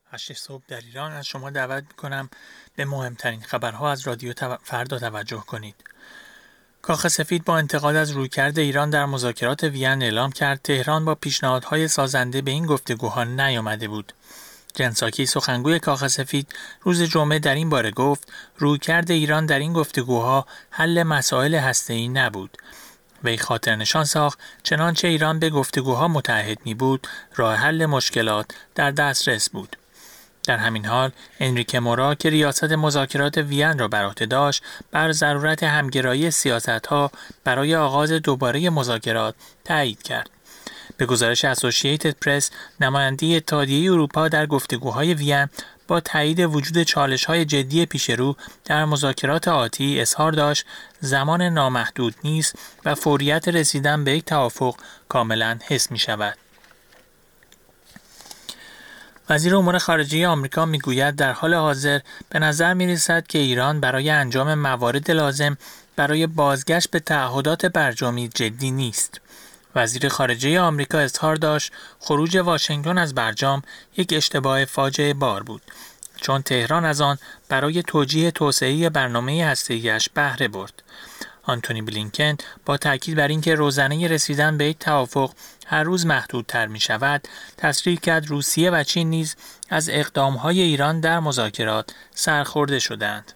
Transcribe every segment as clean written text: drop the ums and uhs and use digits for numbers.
8 صبح در ایران از شما دعوت می‌کنم به مهمترین خبرها از رادیو فردا توجه کنید. کاخ سفید با انتقاد از رویکرد ایران در مذاکرات وین اعلام کرد تهران با پیشنهادهای سازنده به این گفتگوها نیامده بود. جن ساکی سخنگوی کاخ سفید روز جمعه در این باره گفت رویکرد ایران در این گفتگوها حل مسائل هسته‌ای نبود. وی خاطر نشان ساخت چنانچه ایران به گفتگوها متعهد می بود راه حل مشکلات در دسترس بود. در همین حال انریکه مورا که ریاست مذاکرات وین را بر عهده داشت بر ضرورت همگرایی سیاست‌ها برای آغاز دوباره مذاکرات تأیید کرد. به گزارش اسوسییتد پرس نماینده اتحادیه اروپا در گفتگوهای وین با تایید وجود چالش‌های جدی پیشرو در مذاکرات آتی اظهار داشت زمان نامحدود نیست و فوریت رسیدن به یک توافق کاملاً حس می‌شود. وزیر امور خارجه آمریکا میگوید در حال حاضر به نظر می‌رسد که ایران برای انجام موارد لازم برای بازگشت به تعهدات برجامی جدی نیست. وزیر خارجه آمریکا اظهار داشت خروج واشنگتن از برجام یک اشتباه فاجعه بار بود چون تهران از آن برای توجیه توسعه برنامه هسته‌ای‌اش بهره برد. آنتونی بلینکن با تاکید بر اینکه روزنه رسیدن به یک توافق هر روز محدودتر می شود، تصریح کرد روسیه و چین نیز از اقدامهای ایران در مذاکرات سرخورده شدند.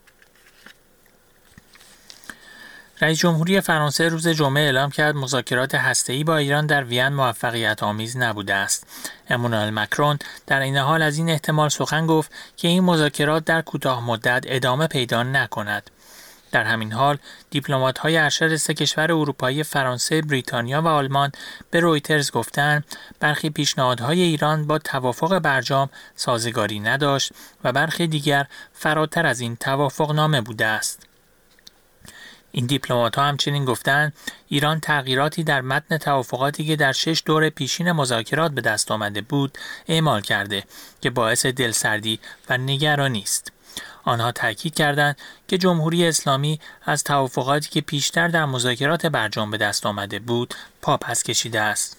رئیس جمهوری فرانسه روز جمعه اعلام کرد مذاکرات هسته‌ای با ایران در وین موفقیت آمیز نبوده است. امانوئل مکرون در این حال از این احتمال سخن گفت که این مذاکرات در کوتاه مدت ادامه پیدا نکند. در همین حال دیپلمات‌های ارشد سه کشور اروپایی فرانسه، بریتانیا و آلمان به رویترز گفتند برخی پیشنهادهای ایران با توافق برجام سازگاری نداشت و برخی دیگر فراتر از این توافقنامه بوده است. این دیپلمات‌ها همچنین گفتند ایران تغییراتی در متن توافقاتی که در 6 دور پیشین مذاکرات به دست آمده بود اعمال کرده که باعث دلسردی و نگرانی است. آنها تاکید کردند که جمهوری اسلامی از توافقاتی که پیشتر در مذاکرات برجام به دست آمده بود پا پس کشیده است.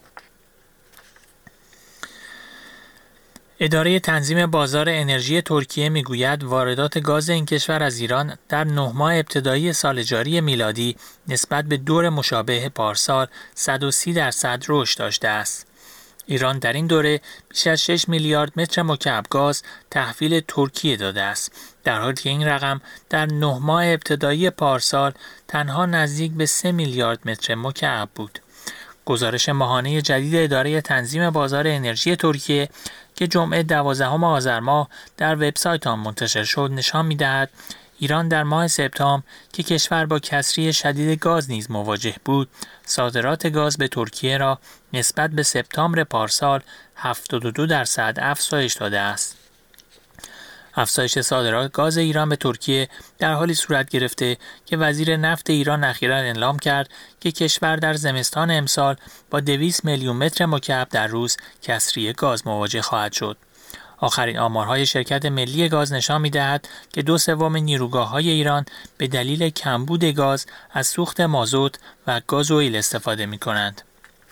اداره تنظیم بازار انرژی ترکیه میگوید واردات گاز این کشور از ایران در 9 ماه ابتدایی سال جاری میلادی نسبت به دور مشابه پارسال 130% رشد داشته است. ایران در این دوره بیش از 6 میلیارد متر مکعب گاز تحویل ترکیه داده است، در حالی که این رقم در 9 ماه ابتدایی پارسال تنها نزدیک به 3 میلیارد متر مکعب بود. گزارش ماهانه جدید اداره تنظیم بازار انرژی ترکیه که جمعه 12 آذر ماه در وبسایت آن منتشر شد نشان می‌دهد ایران در ماه سپتامبر که کشور با کسری شدید گاز نیز مواجه بود، صادرات گاز به ترکیه را نسبت به سپتامبر پارسال 72% افزایش داده است. افزایش صادرات گاز ایران به ترکیه در حالی صورت گرفته که وزیر نفت ایران اخیراً اعلام کرد که کشور در زمستان امسال با 200 میلیون متر مکعب در روز کسری گاز مواجه خواهد شد. آخرین آمارهای شرکت ملی گاز نشان می‌دهد که 2/3 نیروگاه‌های ایران به دلیل کمبود گاز از سوخت مازوت و گازوئیل استفاده می‌کنند.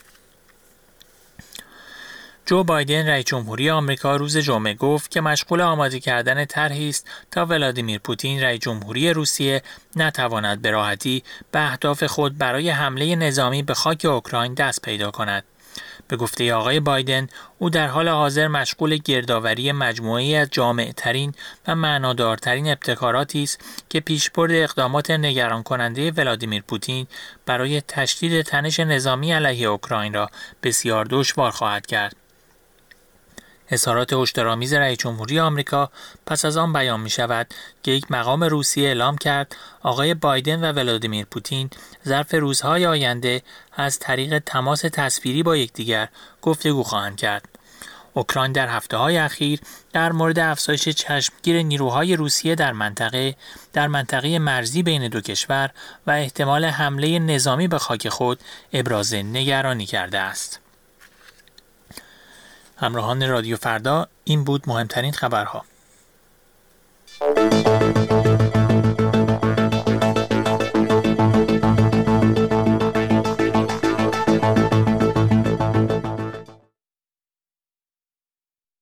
جو بایدن رئیس جمهوری آمریکا روز جمعه گفت که مشغول آماده کردن طرحی است تا ولادیمیر پوتین رئیس جمهوری روسیه نتواند به راحتی به اهداف خود برای حمله نظامی به خاک اوکراین دست پیدا کند. به گفته آقای بایدن، او در حال حاضر مشغول گردآوری مجموعه‌ای از جامع‌ترین و معنادارترین ابتکاراتی است که پیشبرد اقدامات نگران کننده ولادیمیر پوتین برای تشدید تنش نظامی علیه اوکراین را بسیار دشوار خواهد کرد. اظهارات هشدارآمیز رئیس جمهوری آمریکا پس از آن بیان می شود که یک مقام روسیه اعلام کرد آقای بایدن و ولادیمیر پوتین ظرف روزهای آینده از طریق تماس تصویری با یکدیگر گفتگو خواهند کرد. اوکراین در هفته‌های اخیر در مورد افزایش چشمگیر نیروهای روسیه در منطقه مرزی بین دو کشور و احتمال حمله نظامی به خاک خود ابراز نگرانی کرده است. همراهان رادیو فردا، این بود مهمترین خبرها.